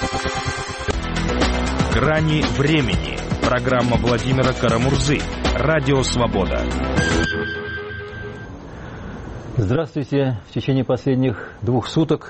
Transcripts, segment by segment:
Грани времени. Программа Владимира Карамурзы. Радио Свобода. Здравствуйте. В течение последних 2 суток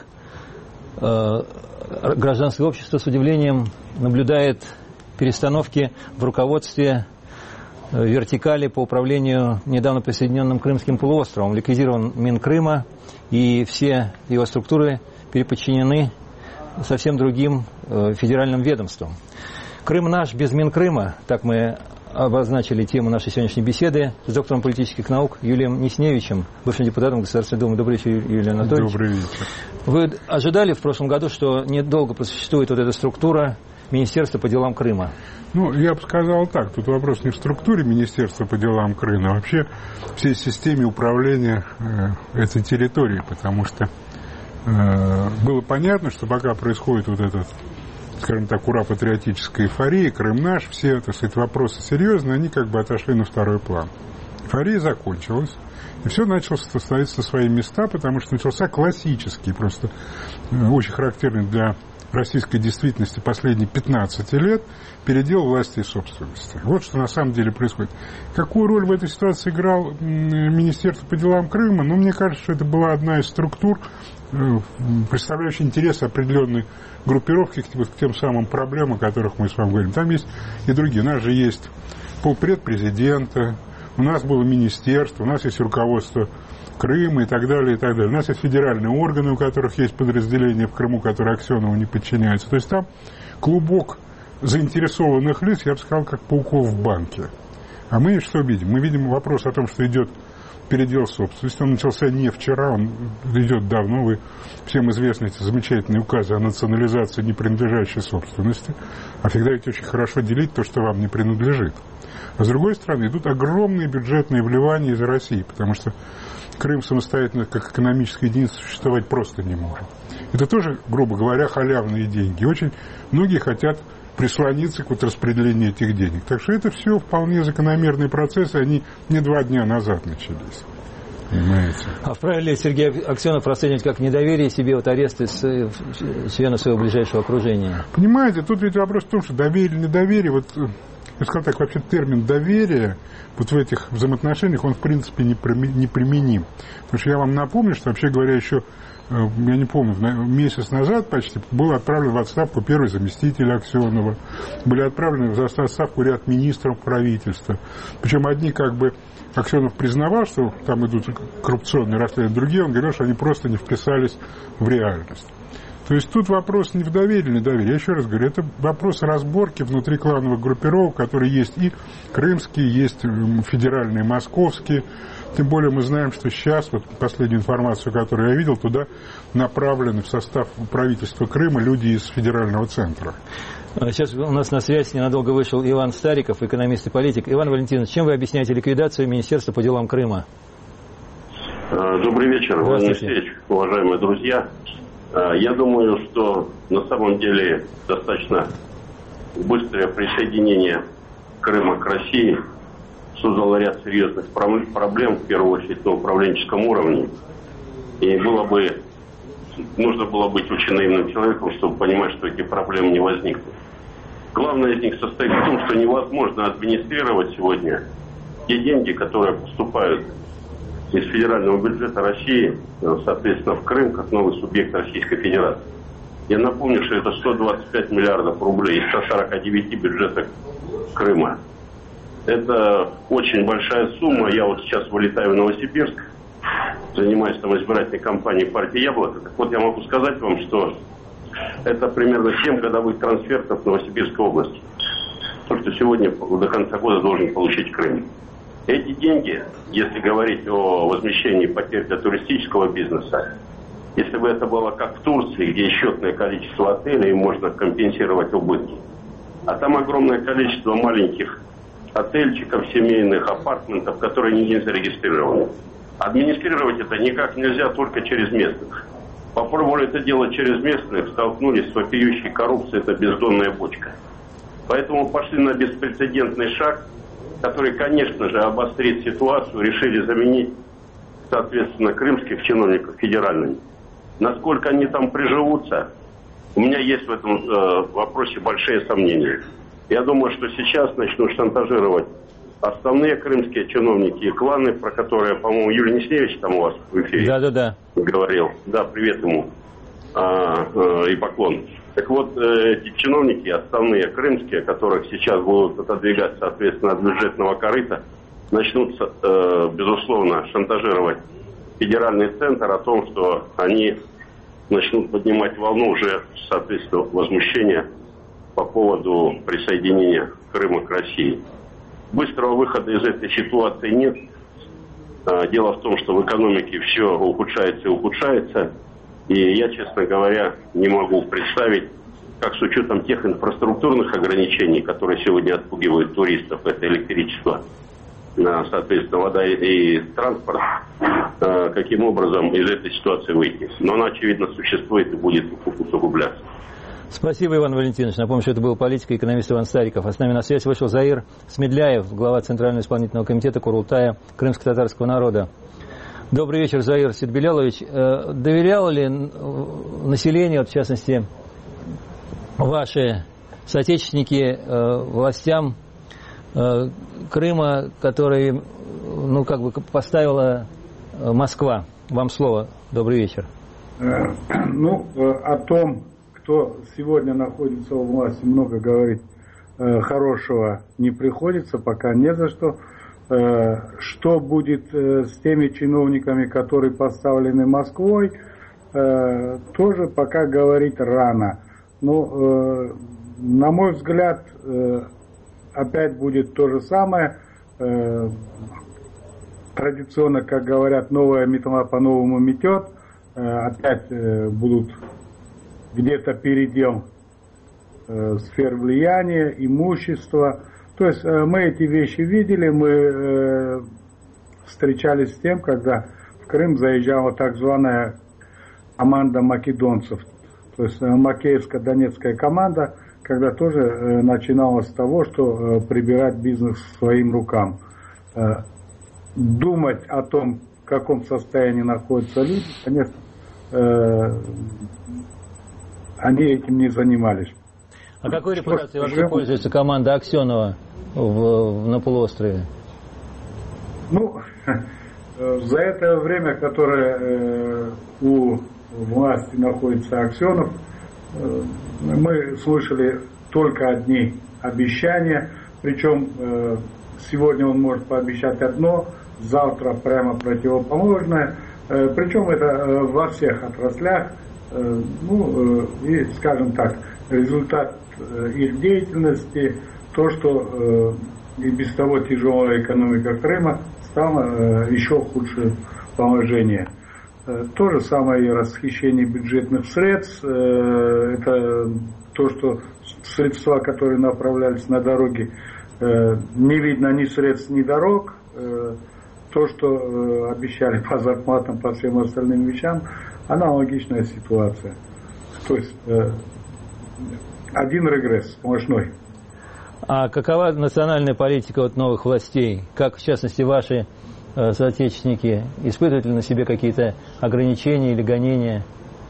гражданское общество с удивлением наблюдает перестановки в руководстве вертикали по управлению недавно присоединенным Крымским полуостровом. Ликвидирован Минкрыма, и все его структуры переподчинены совсем другим федеральным ведомствам. Крым наш без Минкрыма, так мы обозначили тему нашей сегодняшней беседы с доктором политических наук Юлием Несневичем, бывшим депутатом Государственной Думы. Добрый вечер, Юлий Анатольевич. Добрый вечер. Вы ожидали в прошлом году, что недолго просуществует вот эта структура Министерства по делам Крыма? Ну, я бы сказал так, тут вопрос не в структуре Министерства по делам Крыма, а вообще всей системе управления этой территорией, потому что было понятно, что пока происходит вот этот, скажем так, ура-патриотическая эйфория, Крым наш, все, так сказать, вопросы серьезные, они как бы отошли на второй план. Эйфория закончилась, и все начало становиться на свои места, потому что начался классический, просто очень характерный для российской действительности последние 15 лет передел власти и собственности. Вот что на самом деле происходит. Какую роль в этой ситуации играл Министерство по делам Крыма? Ну, мне кажется, что это была одна из структур, представляющая интересы определенной группировки к тем самым проблемам, о которых мы с вами говорим. Там есть и другие. У нас же есть полпред президента, у нас было министерство, у нас есть руководство Крыма и так далее, и так далее. У нас есть федеральные органы, у которых есть подразделения в Крыму, которые Аксенову не подчиняются. То есть там клубок заинтересованных лиц, я бы сказал, как пауков в банке. А мы что видим? Мы видим вопрос о том, что идет передел собственности. Он начался не вчера, он идет давно. Вы всем известны эти замечательные указы о национализации непринадлежащей собственности. А всегда ведь очень хорошо делить то, что вам не принадлежит. А с другой стороны, идут огромные бюджетные вливания из России, потому что Крым самостоятельно, как экономическая единица, существовать просто не может. Это тоже, грубо говоря, халявные деньги. Очень многие хотят прислониться к вот распределению этих денег. Так что это все вполне закономерные процессы, они не 2 дня назад начались. Понимаете? А вправе ли Сергей Аксенов расценивать как недоверие себе вот аресты членов своего ближайшего окружения? Понимаете, тут ведь вопрос в том, что доверие или недоверие, вот я сказал так, вообще термин доверие вот в этих взаимоотношениях, он в принципе не применим. Потому что я вам напомню, что вообще говоря еще, я не помню, месяц назад почти был отправлен в отставку первый заместитель Аксенова, были отправлены в отставку ряд министров правительства. Причем одни как бы Аксенов признавал, что там идут коррупционные расследования, другие он говорил, что они просто не вписались в реальность. То есть тут вопрос не в доверии или недоверии. Я еще раз говорю, это вопрос разборки внутри клановых группировок, которые есть и крымские, есть федеральные, московские. Тем более мы знаем, что сейчас, вот последнюю информацию, которую я видел, туда направлены в состав правительства Крыма люди из федерального центра. Сейчас у нас на связь ненадолго вышел Иван Стариков, экономист и политик. Иван Валентинович, чем вы объясняете ликвидацию Министерства по делам Крыма? Добрый вечер, Владимир Алексеевич, уважаемые друзья. Я думаю, что на самом деле достаточно быстрое присоединение Крыма к России создало ряд серьезных проблем, в первую очередь на управленческом уровне. И нужно было быть очень наивным человеком, чтобы понимать, что эти проблемы не возникнут. Главное из них состоит в том, что невозможно администрировать сегодня те деньги, которые поступают из федерального бюджета России, соответственно, в Крым, как новый субъект Российской Федерации. Я напомню, что это 125 миллиардов рублей из 149 бюджета Крыма. Это очень большая сумма. Я вот сейчас вылетаю в Новосибирск, занимаюсь там избирательной кампанией партии «Яблоко». Так вот, я могу сказать вам, что это примерно 7 годовых трансфертов в Новосибирской области. То, что сегодня до конца года должен получить Крым. Эти деньги, если говорить о возмещении потерь для туристического бизнеса, если бы это было как в Турции, где счетное количество отелей, можно компенсировать убытки. А там огромное количество маленьких отельчиков, семейных апартментов, которые нигде не зарегистрированы. Администрировать это никак нельзя, только через местных. Попробовали это делать через местных, столкнулись с вопиющей коррупцией, это бездонная бочка. Поэтому пошли на беспрецедентный шаг, который, конечно же, обострит ситуацию, решили заменить, соответственно, крымских чиновников федеральными. Насколько они там приживутся, у меня есть в этом вопросе большие сомнения. Я думаю, что сейчас начнут шантажировать основные крымские чиновники и кланы, про которые, по-моему, Юрий Несневич там у вас в эфире говорил. Да, привет ему и поклон. Так вот, эти чиновники, основные крымские, которых сейчас будут отодвигать, соответственно, от бюджетного корыта, начнут, безусловно, шантажировать федеральный центр о том, что они начнут поднимать волну уже, соответственно, возмущения по поводу присоединения Крыма к России. Быстрого выхода из этой ситуации нет. Дело в том, что в экономике все ухудшается и ухудшается. И я, честно говоря, не могу представить, как с учетом тех инфраструктурных ограничений, которые сегодня отпугивают туристов, это электричество, соответственно, вода и транспорт, каким образом из этой ситуации выйти. Но она, очевидно, существует и будет усугубляться. Спасибо, Иван Валентинович. Напомню, что это был политик и экономист Иван Стариков. А с нами на связь вышел Заир Смедляев, глава Центрального исполнительного комитета Курултая крымско-татарского народа. Добрый вечер, Заир Сидбелялович. Доверяло ли население, в частности, ваши соотечественники властям Крыма, который, поставила Москва? Вам слово. Добрый вечер. О том, кто сегодня находится у власти, много говорить хорошего не приходится, пока не за что. Что будет с теми чиновниками, которые поставлены Москвой, тоже пока говорить рано. Но, на мой взгляд, опять будет то же самое. Традиционно, как говорят, новая метла по-новому метет. Опять будут где-то передел сфер влияния, имущества. То есть мы эти вещи видели, мы встречались с тем, когда в Крым заезжала так званая команда македонцев. То есть макеевско-донецкая команда, когда тоже начиналось с того, что прибирать бизнес своим рукам. Думать о том, в каком состоянии находятся люди, конечно, они этим не занимались. А какой репутацией вообще пользуется команда Аксенова на полуострове? За это время, которое у власти находится Аксенов, мы слышали только одни обещания, причем сегодня он может пообещать одно, завтра прямо противоположное, причем это во всех отраслях, и, скажем так, результат их деятельности, то, что и без того тяжелая экономика Крыма стала еще в худшее положение. То же самое и расхищение бюджетных средств, это то, что средства, которые направлялись на дороги, не видно ни средств, ни дорог, то, что обещали по зарплатам, по всем остальным вещам, аналогичная ситуация. То есть один регресс сплошной. А какова национальная политика новых властей? Как, в частности, ваши соотечественники испытывают ли на себе какие-то ограничения или гонения?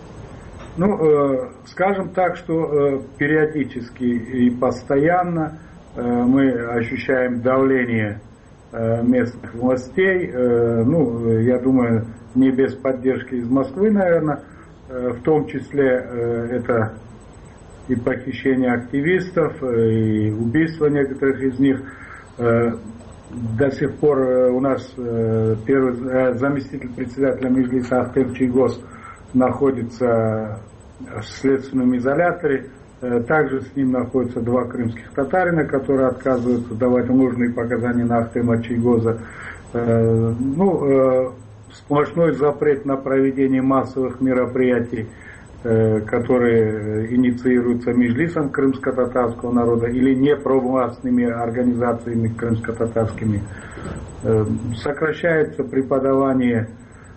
Скажем так, что периодически и постоянно мы ощущаем давление местных властей, я думаю, не без поддержки из Москвы, наверное, в том числе это и похищение активистов, и убийство некоторых из них. До сих пор у нас первый заместитель председателя Меджлиса Ахтем Чийгоз находится в следственном изоляторе. Также с ним находятся два крымских татарина, которые отказываются давать ложные показания на Ахтема Чийгоза. Сплошной запрет на проведение массовых мероприятий, которые инициируются Меджлисом крымско-татарского народа или непровластными организациями крымско-татарскими. Сокращается преподавание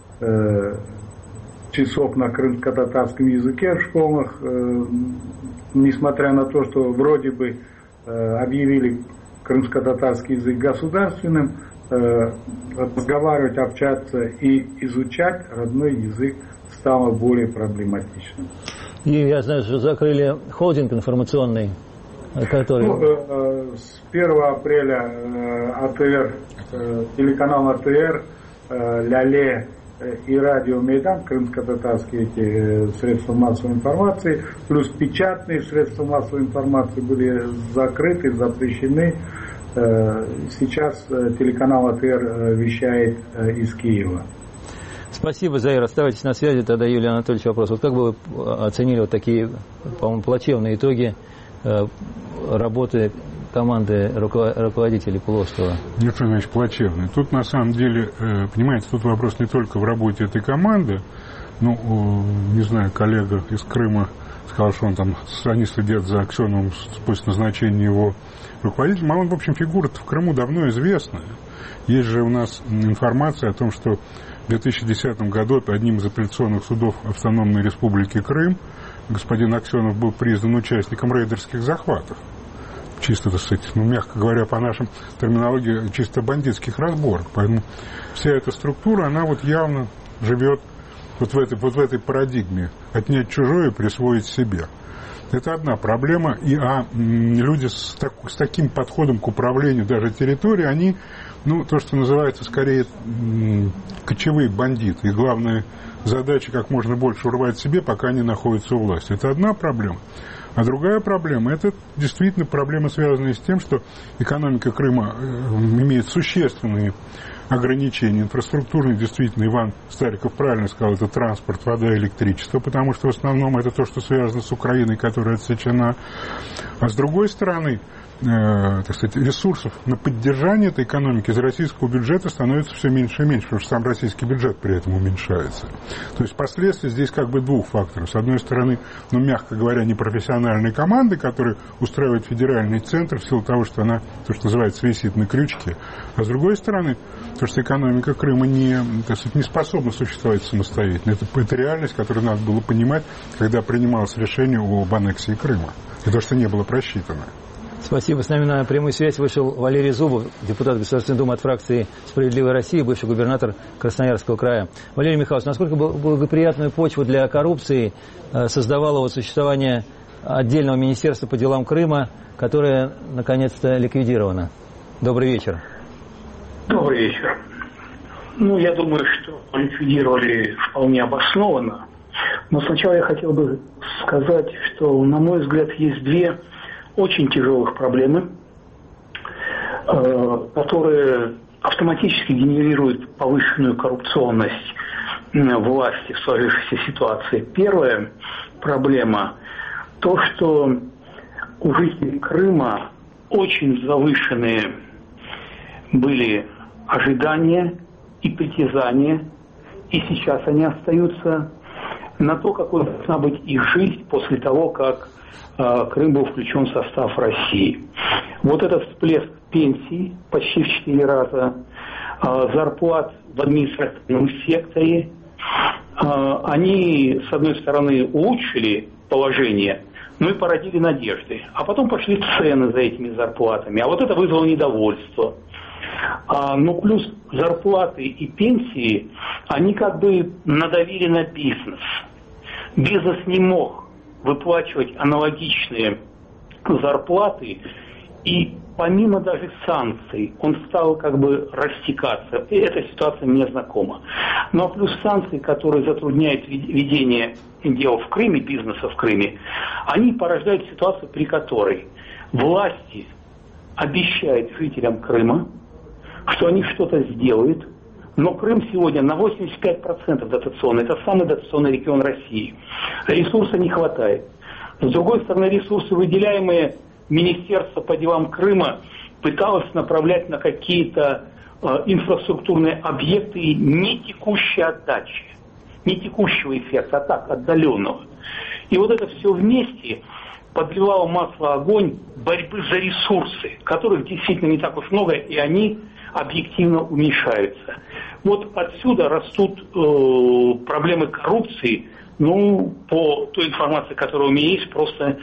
часов на крымско-татарском языке в школах, несмотря на то, что вроде бы объявили крымско-татарский язык государственным, разговаривать, общаться и изучать родной язык стало более проблематичным. И я знаю, что закрыли холдинг информационный, который... С 1 апреля АТР, телеканал АТР, Ляле и радио Мейдан, крымско-татарские эти средства массовой информации, плюс печатные средства массовой информации были закрыты, запрещены. Сейчас телеканал АТР вещает из Киева. Спасибо, Заир. Оставайтесь на связи. Тогда, Юлий Анатольевич, вопрос. Вот как бы вы оценили вот такие, по-моему, плачевные итоги работы команды руководителей полуострова? Нет, что значит плачевный. Тут, на самом деле, понимаете, тут вопрос не только в работе этой команды. Ну, не знаю, коллега из Крыма сказал, что они следят за Аксеновым после назначения его руководителем. А он, в общем, фигура-то в Крыму давно известная. Есть же у нас информация о том, что в 2010 году одним из апелляционных судов Автономной Республики Крым господин Аксенов был признан участником рейдерских захватов. Чисто, так сказать, мягко говоря, по нашим терминологии, чисто бандитских разборок. Поэтому вся эта структура, она вот явно живет вот в этой парадигме. Отнять чужое и присвоить себе. Это одна проблема. И люди с таким подходом к управлению даже территорией, они, то, что называется, скорее кочевые бандиты. И главная задача как можно больше урвать себе, пока они находятся у власти. Это одна проблема. А другая проблема, это действительно проблема, связанная с тем, что экономика Крыма имеет существенные ограничения инфраструктурные. Действительно, Иван Стариков правильно сказал, это транспорт, вода, электричество, потому что в основном это то, что связано с Украиной, которая отсечена. А с другой стороны, так сказать, ресурсов на поддержание этой экономики из российского бюджета становится все меньше и меньше, потому что сам российский бюджет при этом уменьшается. То есть последствия здесь как бы двух факторов. С одной стороны, мягко говоря, непрофессиональные команды, которые устраивают федеральный центр в силу того, что она, то, что называется, висит на крючке. А с другой стороны, то, что экономика Крыма так сказать, не способна существовать самостоятельно. Это реальность, которую надо было понимать, когда принималось решение об аннексии Крыма. И то, что не было просчитано. Спасибо. С нами на прямую связь вышел Валерий Зубов, депутат Государственной Думы от фракции «Справедливая Россия», бывший губернатор Красноярского края. Валерий Михайлович, насколько благоприятную почву для коррупции создавало существование отдельного министерства по делам Крыма, которое наконец-то ликвидировано? Добрый вечер. Добрый вечер. Я думаю, что ликвидировали вполне обоснованно. Но сначала я хотел бы сказать, что, на мой взгляд, есть две очень тяжелых проблемы, которые автоматически генерируют повышенную коррупционность власти в сложившейся ситуации. Первая проблема – то, что у жителей Крыма очень завышенные были ожидания и притязания, и сейчас они остаются на то, какой должна быть их жизнь после того, как Крым был включен в состав России. Вот этот всплеск пенсий почти в 4 раза, зарплат в административном секторе, они, с одной стороны, улучшили положение, но и породили надежды. А потом пошли цены за этими зарплатами. А вот это вызвало недовольство. Плюс зарплаты и пенсии, они как бы надавили на бизнес. Бизнес не мог выплачивать аналогичные зарплаты, и помимо даже санкций он стал как бы растекаться. И эта ситуация мне знакома. Ну а плюс санкции, которые затрудняют ведение дел в Крыме, бизнеса в Крыме, они порождают ситуацию, при которой власти обещают жителям Крыма, что они что-то сделают, но Крым сегодня на 85% дотационный. Это самый дотационный регион России. Ресурса не хватает. С другой стороны, ресурсы, выделяемые Министерство по делам Крыма, пыталось направлять на какие-то инфраструктурные объекты не текущей отдачи, не текущего эффекта, а так, отдаленного. И вот это все вместе подливало масло в огонь борьбы за ресурсы, которых действительно не так уж много, и они объективно уменьшаются. Вот отсюда растут проблемы коррупции, по той информации, которая у меня есть, просто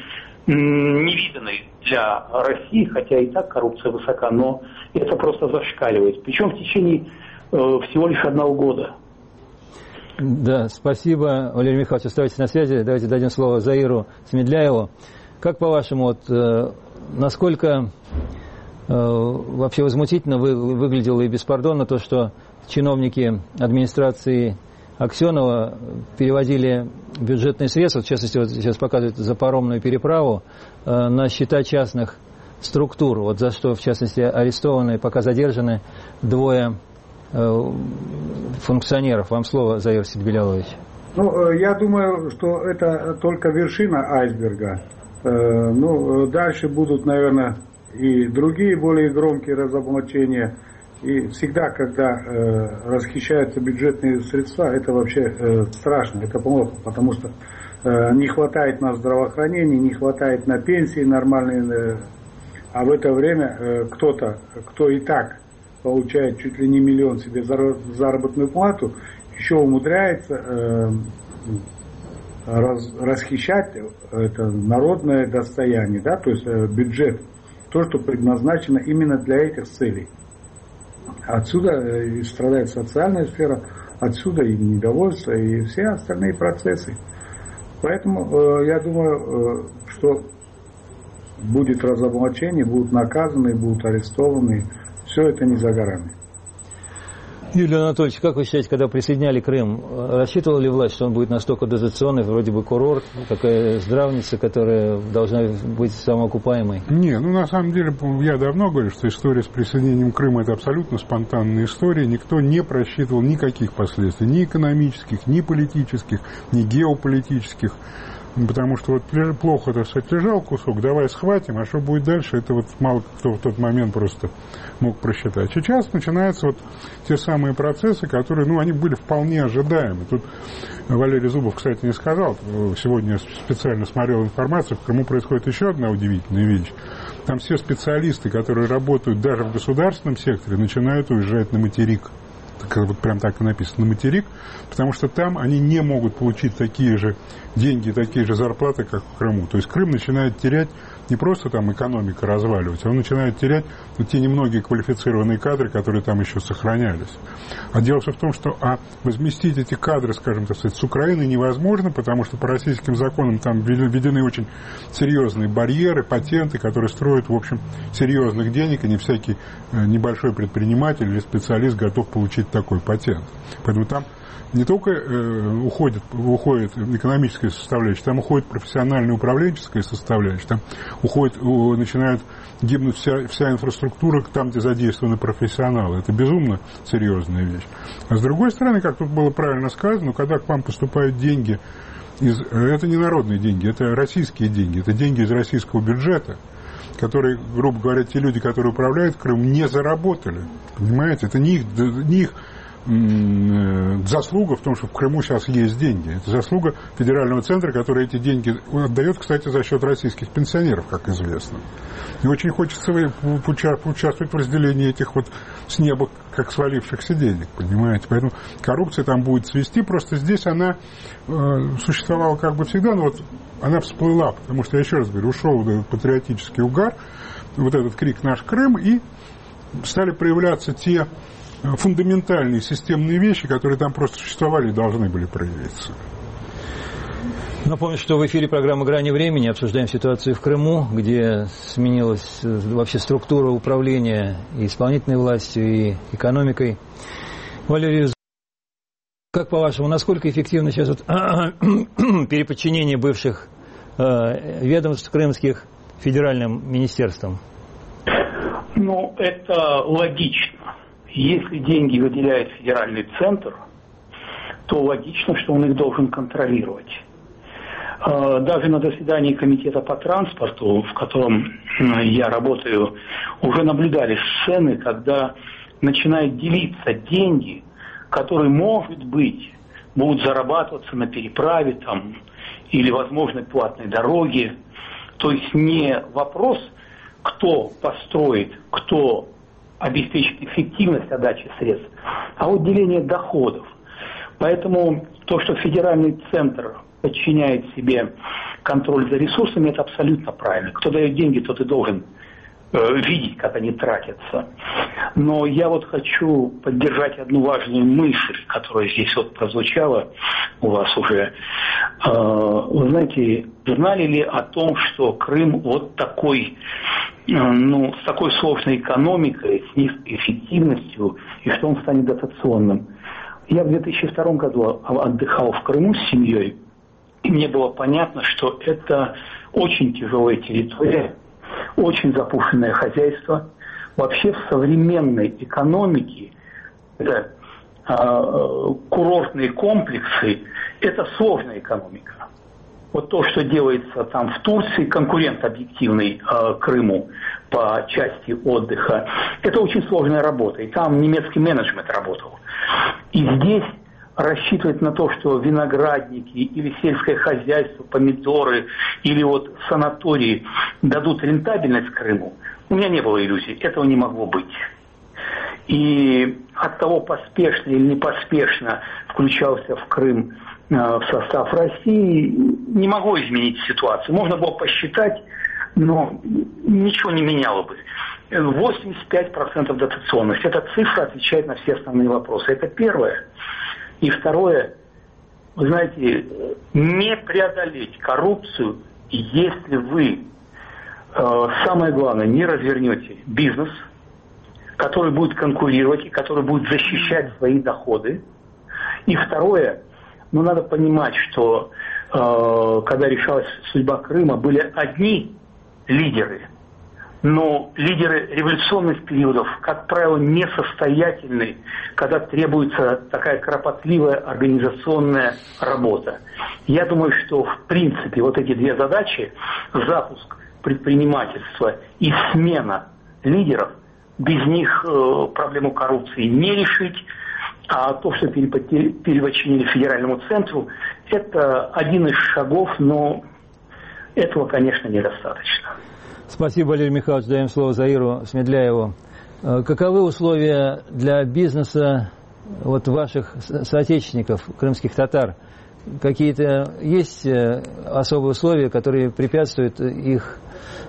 невиданный для России, хотя и так коррупция высока, но это просто зашкаливает. Причем в течение всего лишь 1 года. Да, спасибо, Валерий Михайлович. Оставайтесь на связи. Давайте дадим слово Заиру Смедляеву. Как по-вашему, насколько вообще возмутительно выглядело и беспардонно то, что чиновники администрации Аксенова переводили бюджетные средства, в частности, вот сейчас показывают за паромную переправу, на счета частных структур, вот за что, в частности, арестованы, пока задержаны 2 функционеров. Вам слово, Заир Сидбелялович. Ну, я думаю, что это только вершина айсберга. Дальше будут, наверное, и другие более громкие разоблачения. И всегда, когда расхищаются бюджетные средства, это вообще страшно, это плохо, потому что не хватает на здравоохранение, не хватает на пенсии нормальные, а в это время кто-то, кто и так получает чуть ли не 1 миллион себе заработную плату, еще умудряется расхищать это народное достояние, да, то есть бюджет, то, что предназначено именно для этих целей. Отсюда и страдает социальная сфера, отсюда и недовольство, и все остальные процессы. Поэтому я думаю, что будет разоблачение, будут наказаны, будут арестованы. Все это не за горами. Юрий Анатольевич, как вы считаете, когда присоединяли Крым, рассчитывала ли власть, что он будет настолько дозационный, вроде бы курорт, такая здравница, которая должна быть самоокупаемой? Не, на самом деле, я давно говорю, что история с присоединением Крыма – это абсолютно спонтанная история. Никто не просчитывал никаких последствий, ни экономических, ни политических, ни геополитических. Потому что вот плохо, так сказать, лежал кусок, давай схватим, а что будет дальше, это вот мало кто в тот момент просто мог просчитать. Сейчас начинаются вот те самые процессы, которые, они были вполне ожидаемы. Тут Валерий Зубов, кстати, не сказал, сегодня я специально смотрел информацию, в Крыму происходит еще одна удивительная вещь. Там все специалисты, которые работают даже в государственном секторе, начинают уезжать на материк. Вот прям так и написано, на материк, потому что там они не могут получить такие же деньги, такие же зарплаты, как в Крыму. То есть Крым начинает терять не просто там экономика разваливать, он начинает терять те немногие квалифицированные кадры, которые там еще сохранялись. А дело все в том, что возместить эти кадры, скажем так сказать, с Украины невозможно, потому что по российским законам там введены очень серьезные барьеры, патенты, которые строят, в общем, серьезных денег, и не всякий небольшой предприниматель или специалист готов получить такой патент. Поэтому там не только уходит экономическая составляющая, там уходит профессиональная управленческая составляющая, там начинает гибнуть вся инфраструктура там, где задействованы профессионалы. Это безумно серьезная вещь. А с другой стороны, как тут было правильно сказано, когда к вам поступают деньги, это не народные деньги, это российские деньги, это деньги из российского бюджета, которые, грубо говоря, те люди, которые управляют Крымом, не заработали. Понимаете? Это не их заслуга в том, что в Крыму сейчас есть деньги. Это заслуга федерального центра, который эти деньги отдает, кстати, за счет российских пенсионеров, как известно. И очень хочется участвовать в разделении этих вот с неба, как свалившихся денег, понимаете. Поэтому коррупция там будет свести. Просто здесь она существовала как бы всегда, но вот она всплыла, потому что, я еще раз говорю, ушел вот этот патриотический угар, вот этот крик «Наш Крым», и стали проявляться те фундаментальные системные вещи, которые там просто существовали и должны были проявиться. Напомню, что в эфире программы «Грани времени» обсуждаем ситуацию в Крыму, где сменилась вообще структура управления и исполнительной властью, и экономикой. Валерий, как по-вашему, насколько эффективно сейчас переподчинение бывших ведомств крымских федеральным министерствам? Это логично. Если деньги выделяет федеральный центр, то логично, что он их должен контролировать. Даже на заседании комитета по транспорту, в котором я работаю, уже наблюдали сцены, когда начинают делиться деньги, которые, может быть, будут зарабатываться на переправе там, или, возможно, платной дороге. То есть не вопрос, кто построит, кто обеспечит эффективность отдачи средств, а вот деление доходов. Поэтому то, что федеральный центр подчиняет себе контроль за ресурсами, это абсолютно правильно. Кто дает деньги, тот и должен видеть, как они тратятся. Но я вот хочу поддержать одну важную мысль, которая здесь вот прозвучала у вас уже. Вы знаете, знали ли о том, что Крым вот такой, с такой сложной экономикой, с низкой эффективностью, и что он станет дотационным? Я в 2002 году отдыхал в Крыму с семьей, и мне было понятно, что это очень тяжелая территория, очень запущенное хозяйство. Вообще в современной экономике это, курортные комплексы – это сложная экономика. Вот то, что делается там в Турции, конкурент объективный Крыму по части отдыха, это очень сложная работа. И там немецкий менеджмент работал. И здесь рассчитывать на то, что виноградники или сельское хозяйство, помидоры или вот санатории дадут рентабельность Крыму, у меня не было иллюзий, этого не могло быть. И от того, поспешно или не поспешно включался в Крым в состав России, не могло изменить ситуацию. Можно было посчитать, но ничего не меняло бы. 85% дотационность. Эта цифра отвечает на все основные вопросы. Это первое. И второе, вы знаете, не преодолеть коррупцию, если вы, самое главное, не развернете бизнес, который будет конкурировать и который будет защищать свои доходы. И второе, надо понимать, что когда решалась судьба Крыма, были одни лидеры, но лидеры революционных периодов, как правило, несостоятельны, когда требуется такая кропотливая организационная работа. Я думаю, что в принципе вот эти две задачи, запуск предпринимательства и смена лидеров, без них проблему коррупции не решить. А то, что переподчинили федеральному центру, это один из шагов, но этого, конечно, недостаточно. Спасибо, Валерий Михайлович. Даем слово Заиру Смедляеву. Каковы условия для бизнеса ваших соотечественников, крымских татар? Какие-то есть особые условия, которые препятствуют их,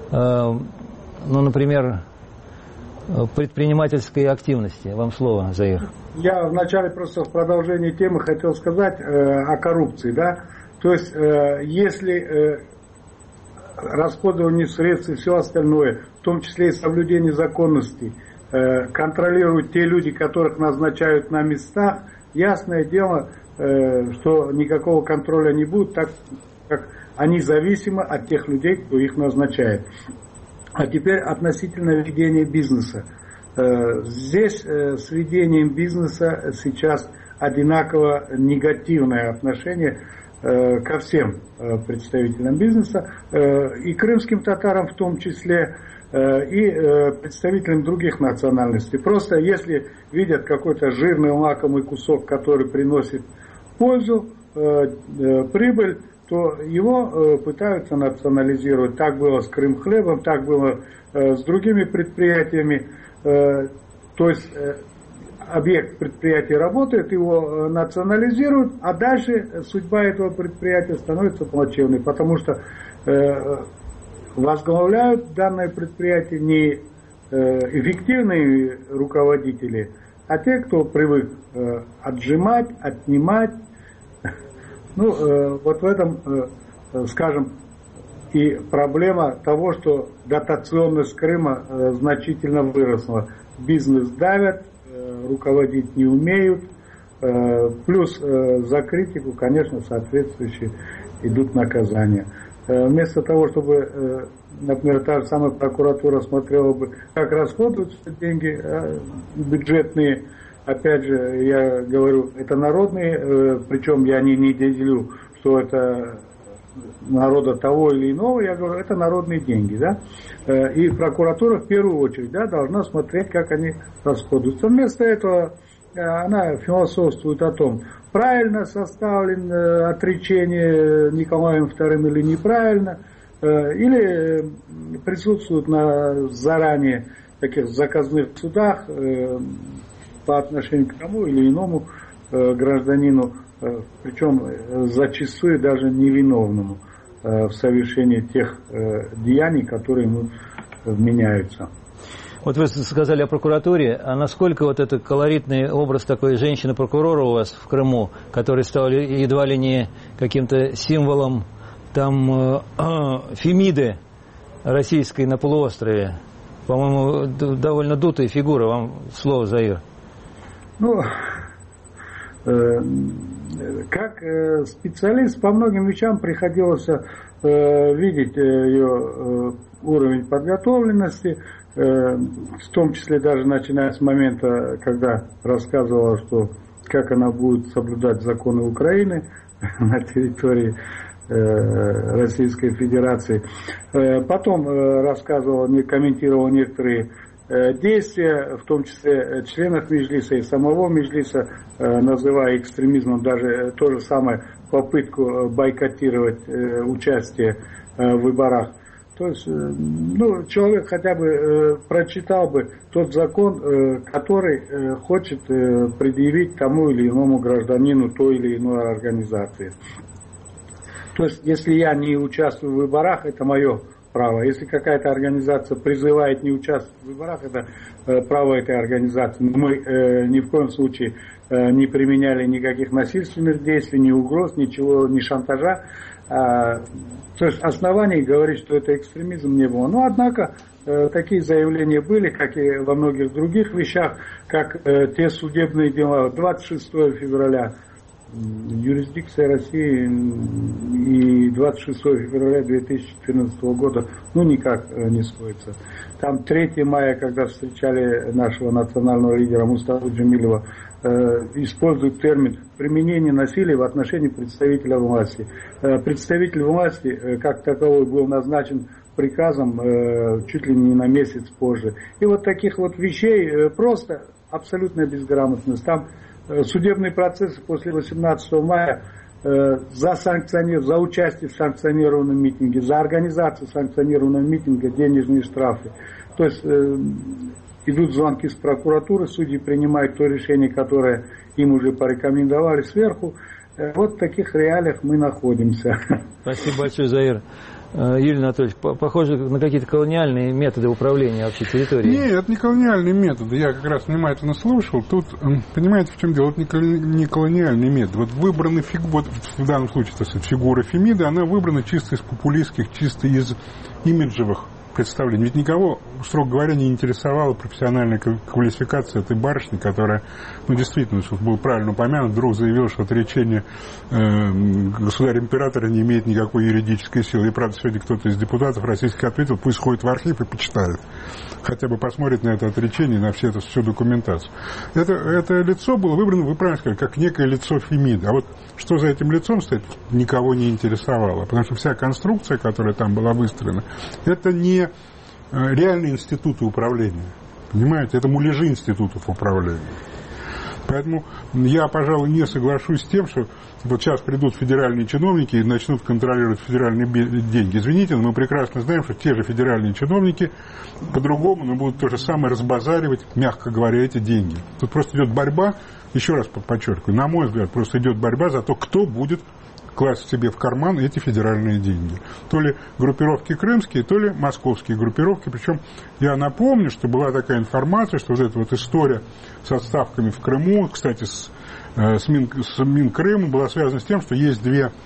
например, предпринимательской активности? Вам слово, Заир. Я вначале просто в продолжении темы хотел сказать о коррупции, да. То есть, если расходование средств и все остальное, в том числе и соблюдение законности, контролируют те люди, которых назначают на места, ясное дело, что никакого контроля не будет, так как они зависимы от тех людей, кто их назначает. А теперь относительно ведения бизнеса. Здесь с ведением бизнеса сейчас одинаково негативное отношение ко всем представителям бизнеса, и крымским татарам в том числе, и представителям других национальностей. Просто если видят какой-то жирный лакомый кусок, который приносит пользу, прибыль, то его пытаются национализировать. Так было с Крымхлебом, так было с другими предприятиями. То есть объект предприятия работает, его национализируют, а дальше судьба этого предприятия становится плачевной, потому что возглавляют данное предприятие не эффективные руководители, а те, кто привык отжимать, отнимать. Вот в этом, скажем, и проблема того, что дотационность Крыма значительно выросла. Бизнес давят, руководить не умеют, плюс за критику, конечно, соответствующие идут наказания. Вместо того, чтобы, например, та же самая прокуратура смотрела бы, как расходуются деньги бюджетные, опять же, я говорю, это народные, причем я не делю, что это народа того или иного, я говорю, это народные деньги, да, и прокуратура в первую очередь, да, должна смотреть, как они расходуются. Вместо этого она философствует о том, правильно составлено отречение Николаем II или неправильно, или присутствует на заранее таких заказных судах по отношению к тому или иному гражданину. причем зачастую даже невиновному в совершении тех деяний, которые ему вменяются. Вот вы сказали о прокуратуре, а насколько вот этот колоритный образ такой женщины-прокурора у вас в Крыму, который стал едва ли не каким-то символом там Фемиды российской на полуострове? По-моему, довольно дутая фигура. Вам слово, Заир. Ну, как специалист по многим вещам приходилось видеть ее уровень подготовленности, в том числе даже начиная с момента, когда рассказывала, что как она будет соблюдать законы Украины на территории Российской Федерации. Потом рассказывала, комментировала некоторые действия, в том числе членов Меджлиса и самого Меджлиса, называя экстремизмом даже то же самое попытку бойкотировать участие в выборах. То есть, человек хотя бы прочитал бы тот закон, который хочет предъявить тому или иному гражданину той или иной организации. То есть, если я не участвую в выборах, это мое право. Если какая-то организация призывает не участвовать в выборах, это право этой организации. Мы ни в коем случае не применяли никаких насильственных действий, ни угроз, ничего, ни шантажа. То есть оснований говорить, что это экстремизм, не было. Но, однако, такие заявления были, как и во многих других вещах, как те судебные дела 26 февраля, юрисдикция России и 26 февраля 2014 года, никак не сходится. Там 3 мая, когда встречали нашего национального лидера Мустафу Джемилева, используют термин применение насилия в отношении представителя власти. Представитель власти, как таковой, был назначен приказом чуть ли не на месяц позже. И вот таких вот вещей просто абсолютная безграмотность. Там судебный процесс после 18 мая за участие в санкционированном митинге, за организацию санкционированного митинга денежные штрафы. То есть идут звонки с прокуратуры, судьи принимают то решение, которое им уже порекомендовали сверху. Вот в таких реалиях мы находимся. Спасибо большое, Заир. Юрий Анатольевич, похоже на какие-то колониальные методы управления вообще территорией. Нет, это не колониальные методы. Я как раз внимательно слушал. Тут, понимаете, в чем дело? Это не колониальный метод. Вот выбраны в данном случае, фигура Фемиды, она выбрана чисто из популистских, чисто из имиджевых представлений. Ведь никого, строго говоря, не интересовала профессиональная квалификация этой барышни, которая, действительно, что был правильно упомянут, вдруг заявил, что отречение государя-императора не имеет никакой юридической силы. И, правда, сегодня кто-то из депутатов российских ответил, пусть ходит в архив и почитает. Хотя бы посмотрит на это отречение, на всю документацию. Это лицо было выбрано, вы правильно сказали, как некое лицо Фемиды. А вот что за этим лицом стоит, никого не интересовало. Потому что вся конструкция, которая там была выстроена, это не реальные институты управления. Понимаете, это муляжи институтов управления. Поэтому я, пожалуй, не соглашусь с тем, что вот сейчас придут федеральные чиновники и начнут контролировать федеральные деньги. Извините, но мы прекрасно знаем, что те же федеральные чиновники по-другому, но будут то же самое разбазаривать, мягко говоря, эти деньги. Тут просто идет борьба, еще раз подчеркиваю, на мой взгляд, просто идет борьба за то, кто будет класть себе в карман эти федеральные деньги. То ли группировки крымские, то ли московские группировки. Причем я напомню, что была такая информация, что вот эта вот история с отставками в Крыму, кстати, с Минкрымом, была связана с тем, что есть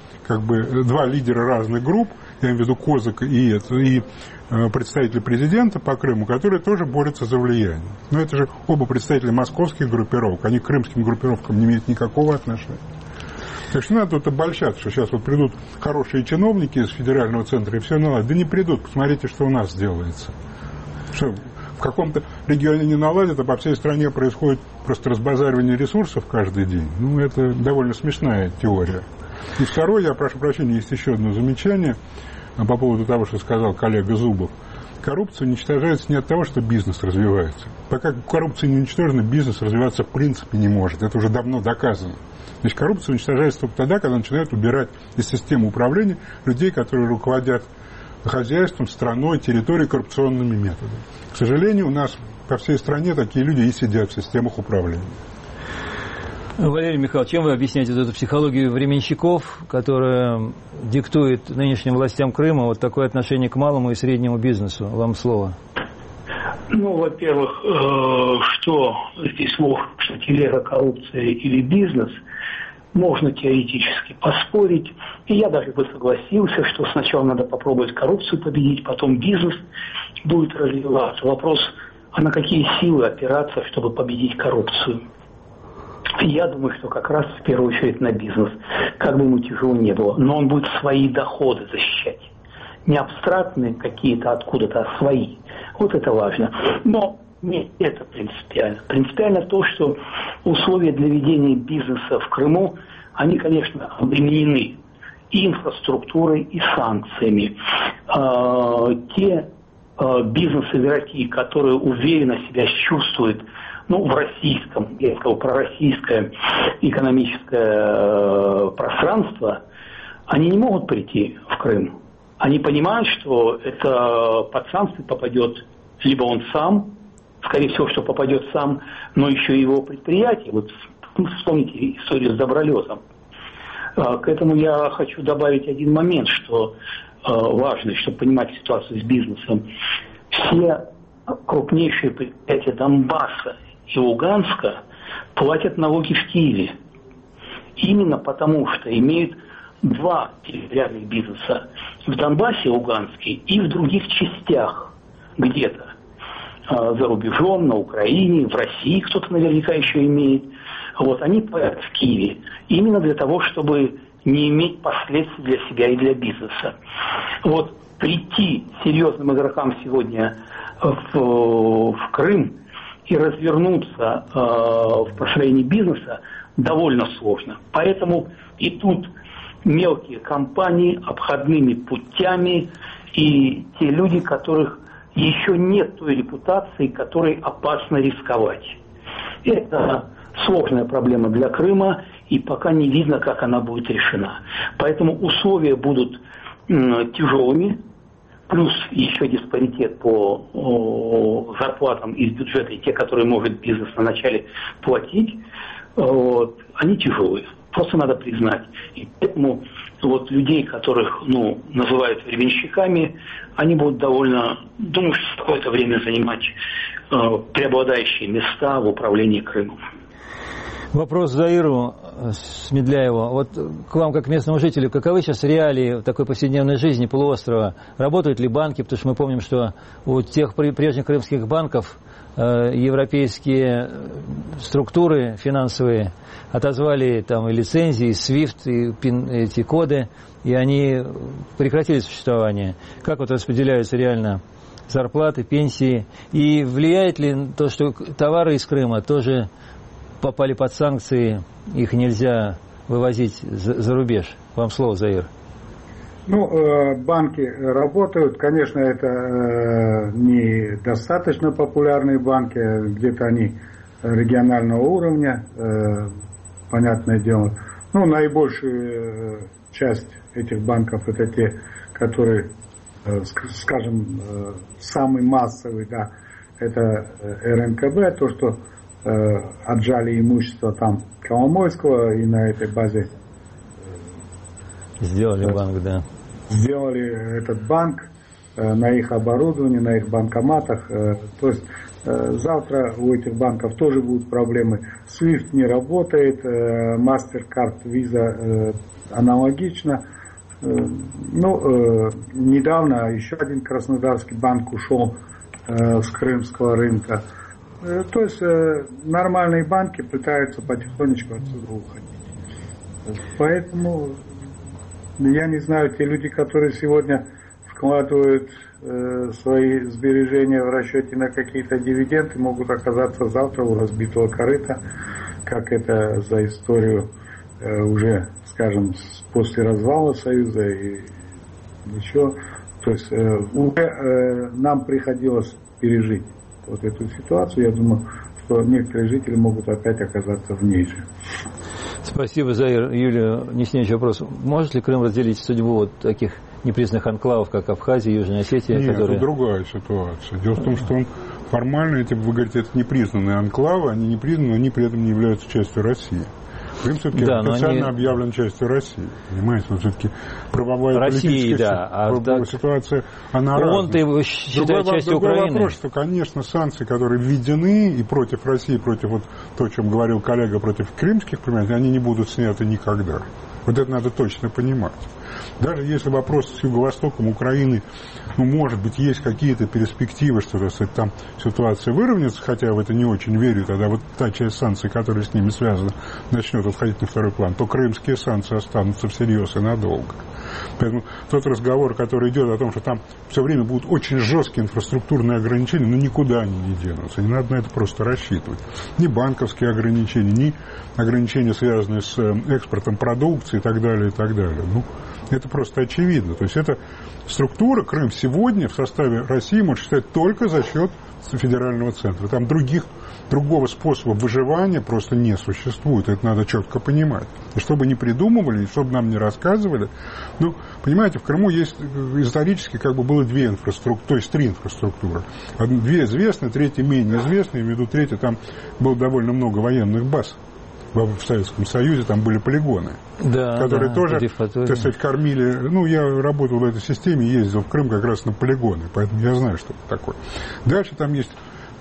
два лидера разных групп, я имею в виду Козак и представитель президента по Крыму, которые тоже борются за влияние. Но это же оба представителя московских группировок, они к крымским группировкам не имеют никакого отношения. Так что надо тут обольщаться, что сейчас вот придут хорошие чиновники из федерального центра и все наладят. Да не придут, посмотрите, что у нас делается. Что в каком-то регионе не наладят, а по всей стране происходит просто разбазаривание ресурсов каждый день. Это довольно смешная теория. И второе, я прошу прощения, есть еще одно замечание по поводу того, что сказал коллега Зубов. Коррупция уничтожается не от того, что бизнес развивается. Пока коррупция не уничтожена, бизнес развиваться в принципе не может. Это уже давно доказано. Значит, коррупция уничтожается только тогда, когда начинают убирать из системы управления людей, которые руководят хозяйством, страной, территорией коррупционными методами. К сожалению, у нас по всей стране такие люди и сидят в системах управления. Валерий Михайлович, чем вы объясняете эту психологию временщиков, которая диктует нынешним властям Крыма вот такое отношение к малому и среднему бизнесу? Вам слово. Ну, во-первых, что здесь ложь, что телега, коррупция или бизнес, можно теоретически поспорить. И я даже бы согласился, что сначала надо попробовать коррупцию победить, потом бизнес будет развиваться. Вопрос, а на какие силы опираться, чтобы победить коррупцию? Я думаю, что как раз в первую очередь на бизнес, как бы ему тяжело не было. Но он будет свои доходы защищать. Не абстрактные какие-то откуда-то, а свои. Вот это важно. Но не это принципиально. Принципиально то, что условия для ведения бизнеса в Крыму, они, конечно, обременены и инфраструктурой, и санкциями. Те бизнес-игроки, которые уверенно себя чувствуют в российском, я сказал, пророссийское экономическое пространство, они не могут прийти в Крым. Они понимают, что это под санкции попадет либо он сам, скорее всего, что попадет сам, но еще и его предприятие. Вот вспомните историю с Добролетом. К этому я хочу добавить один момент, что важный, чтобы понимать ситуацию с бизнесом. Все крупнейшие предприятия Донбасса и Луганска платят налоги в Киеве. Именно потому, что имеют два территориальных бизнеса. В Донбассе, Луганске, и в других частях где-то. За рубежом, на Украине, в России кто-то наверняка еще имеет. Вот, они платят в Киеве. Именно для того, чтобы не иметь последствий для себя и для бизнеса. Вот прийти серьезным игрокам сегодня в Крым и развернуться в построении бизнеса довольно сложно. Поэтому и тут мелкие компании обходными путями и те люди, которых еще нет той репутации, которой опасно рисковать. Это сложная проблема для Крыма, и пока не видно, как она будет решена. Поэтому условия будут тяжелыми, плюс еще диспаритет по зарплатам из бюджета, и те, которые может бизнес вначале платить, они тяжелые. Просто надо признать. И поэтому людей, которых называют временщиками, они будут довольно, думаю, что какое-то время занимать преобладающие места в управлении Крымом. Вопрос Заиру Смедляеву. Вот к вам, как местному жителю, каковы сейчас реалии такой повседневной жизни полуострова? Работают ли банки? Потому что мы помним, что у тех прежних крымских банков европейские структуры финансовые отозвали там и лицензии, и SWIFT, и эти коды, и они прекратили существование. Как вот распределяются реально зарплаты, пенсии? И влияет ли то, что товары из Крыма тоже попали под санкции, их нельзя вывозить за рубеж? Вам слово, Заир. Банки работают. Конечно, это не достаточно популярные банки, где-то они регионального уровня, понятное дело. Наибольшая часть этих банков это те, которые, скажем, самый массовый, да, это РНКБ, то, что отжали имущество там Коломойского и на этой базе сделали банк, да. Сделали этот банк на их оборудовании, на их банкоматах. То есть завтра у этих банков тоже будут проблемы. SWIFT не работает, MasterCard, Visa аналогично. Недавно еще один краснодарский банк ушел с крымского рынка. То есть нормальные банки пытаются потихонечку отсюда уходить. Поэтому я не знаю, те люди, которые сегодня вкладывают свои сбережения в расчете на какие-то дивиденды, могут оказаться завтра у разбитого корыта, как это за историю уже, скажем, после развала Союза и еще. То есть уже нам приходилось пережить вот эту ситуацию. Я думаю, что некоторые жители могут опять оказаться в ней же. Спасибо, Заир. Юлия, не снять вопрос. Может ли Крым разделить судьбу таких непризнанных анклавов, как Абхазия, Южная Осетия. Нет, которые... это другая ситуация. Дело в том, что он формально, вы говорите, это непризнанные анклавы, они не признаны, они при этом не являются частью России. Крым все-таки официально объявлен частью России. Понимаете, он все-таки правовая России, политическая ситуация, она разная. Он-то его считает частью Украины. Другой вопрос, что, конечно, санкции, которые введены и против России, против вот то, о чем говорил коллега, против крымских племен, они не будут сняты никогда. Вот это надо точно понимать. Даже если вопрос с юго-востоком Украины, может быть, есть какие-то перспективы, что, так сказать, там ситуация выровняется, хотя я в это не очень верю, тогда вот та часть санкций, которая с ними связана, начнет отходить на второй план, то крымские санкции останутся всерьез и надолго. Поэтому тот разговор, который идет о том, что там все время будут очень жесткие инфраструктурные ограничения, никуда они не денутся. Не надо на это просто рассчитывать. Ни банковские ограничения, ни ограничения, связанные с экспортом продукции и так далее, и так далее. Это просто очевидно. То есть эта структура, Крым сегодня в составе России может считать только за счет федерального центра. Там другого способа выживания просто не существует. Это надо четко понимать. И чтобы не придумывали, и чтобы нам не рассказывали. Понимаете, в Крыму есть исторически было две инфраструктуры, то есть три инфраструктуры. Две известные, третья менее известная. Я имею в виду третья, там было довольно много военных баз. В Советском Союзе там были полигоны, которые тоже, так сказать, кормили. Я работал в этой системе, ездил в Крым как раз на полигоны, поэтому я знаю, что это такое. Дальше там есть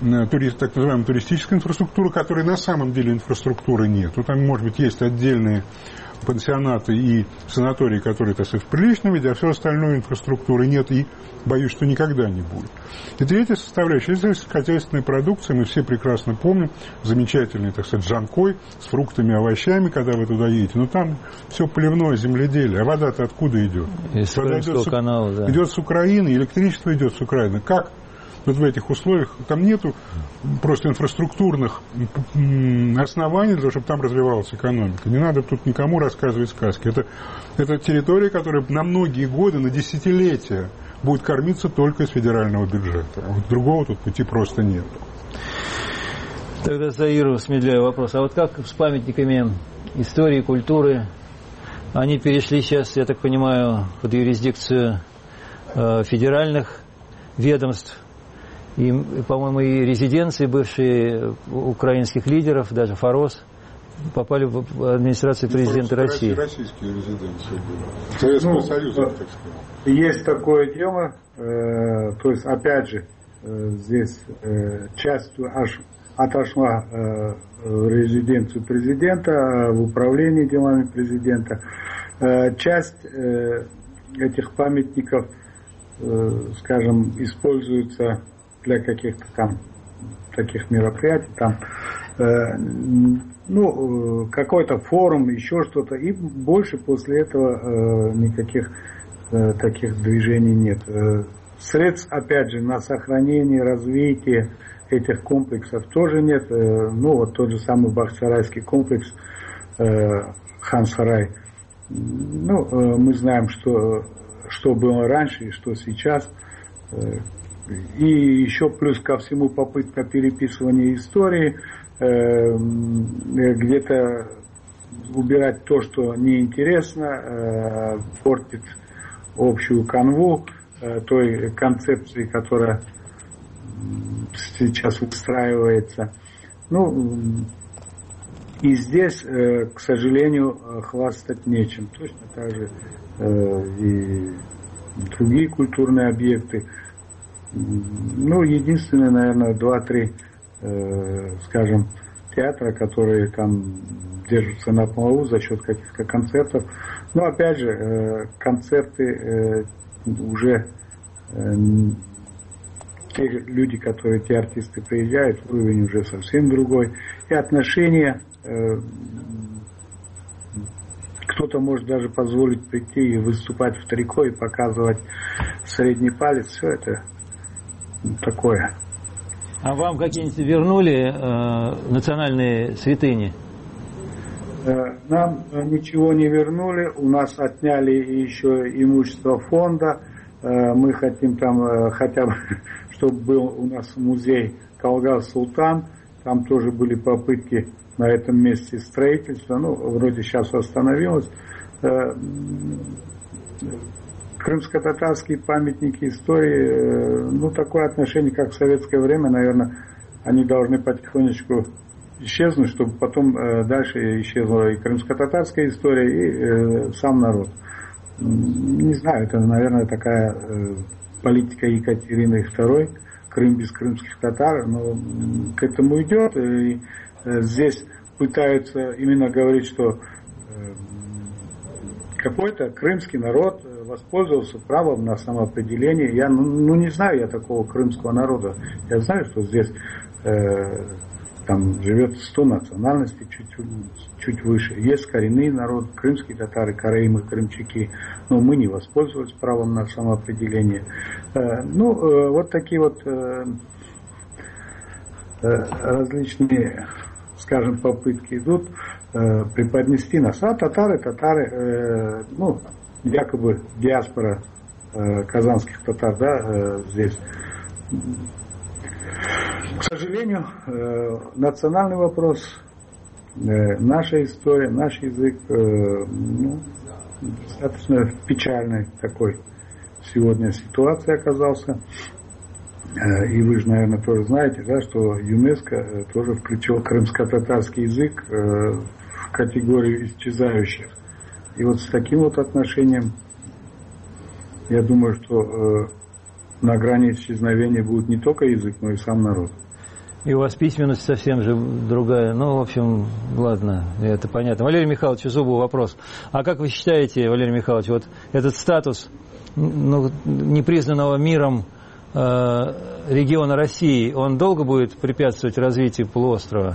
так называемая туристическая инфраструктура, которой на самом деле инфраструктуры нет. Там, может быть, есть отдельные пансионаты и санатории, которые, так сказать, в приличном виде, а все остальное инфраструктуры нет и, боюсь, что никогда не будет. И третья составляющая – это сельскохозяйственная продукция. Мы все прекрасно помним замечательный, так сказать, Джанкой с фруктами, овощами, когда вы туда едете. Но там все поливное земледелие. А вода-то откуда идет? Из Крымского канала, да. Идет с Украины, электричество идет с Украины. Как? Вот в этих условиях там нету просто инфраструктурных оснований для того, чтобы там развивалась экономика. Не надо тут никому рассказывать сказки. Это территория, которая на многие годы, на десятилетия будет кормиться только из федерального бюджета. Вот другого тут пути просто нет. Тогда Заиру смедляю вопрос. А вот как с памятниками истории, культуры? Они перешли сейчас, я так понимаю, под юрисдикцию федеральных ведомств. И, по-моему, и резиденции бывшие украинских лидеров, даже Форос, попали в администрацию президента России. Российские резиденции были. Советского Союза, так сказать. Есть такое дело, то есть, опять же, здесь часть отошла в резиденцию президента, в управление делами президента. Часть этих памятников, скажем, используется для каких-то там таких мероприятий, там, какой-то форум, еще что-то, и больше после этого никаких таких движений нет. Средств, опять же, на сохранение, развитие этих комплексов тоже нет. Вот тот же самый Бахчисарайский комплекс, Хан-Сарай. Мы знаем, что было раньше и что сейчас. И еще плюс ко всему попытка переписывания истории, где-то убирать то, что неинтересно, портит общую канву той концепции, которая сейчас устраивается. И здесь, к сожалению, хвастать нечем. Точно так же и другие культурные объекты. Единственное, наверное, 2-3, скажем, театра, которые там держатся на плаву за счет каких-то концертов. Но, опять же, концерты уже те люди, те артисты приезжают, уровень уже совсем другой. И отношения, кто-то может даже позволить прийти и выступать в трико и показывать средний палец. Все это такое. А вам какие-нибудь вернули национальные святыни? Нам ничего не вернули. У нас отняли еще имущество фонда. Мы хотим там хотя бы, чтобы был у нас музей Калгас-Султан. Там тоже были попытки на этом месте строительства. Вроде сейчас остановилось. крымско-татарские памятники истории, ну, такое отношение, как в советское время, наверное, они должны потихонечку исчезнуть, чтобы потом дальше исчезла и крымско-татарская история, и сам народ. Не знаю, это, наверное, такая политика Екатерины II, Крым без крымских татар, но к этому идет, и здесь пытаются именно говорить, что какой-то крымский народ воспользовался правом на самоопределение. Я не знаю я такого крымского народа. Я знаю, что здесь там живет 100 национальностей, чуть выше. Есть коренные народы, крымские татары, караимы, крымчаки, но мы не воспользовались правом на самоопределение. Вот такие вот различные, скажем, попытки идут преподнести нас. А татары, якобы диаспора казанских татар, да, здесь. К сожалению, национальный вопрос, наша история, наш язык, достаточно печальной такой сегодня ситуации оказался. И вы же, наверное, тоже знаете, да, что ЮНЕСКО тоже включил крымско-татарский язык в категорию исчезающих. И вот с таким вот отношением, я думаю, что на грани исчезновения будет не только язык, но и сам народ. И у вас письменность совсем же другая. Ну, в общем, ладно, это понятно. Валерий Михайлович Зубов, вопрос. А как вы считаете, Валерий Михайлович, вот этот статус непризнанного миром региона России, он долго будет препятствовать развитию полуострова?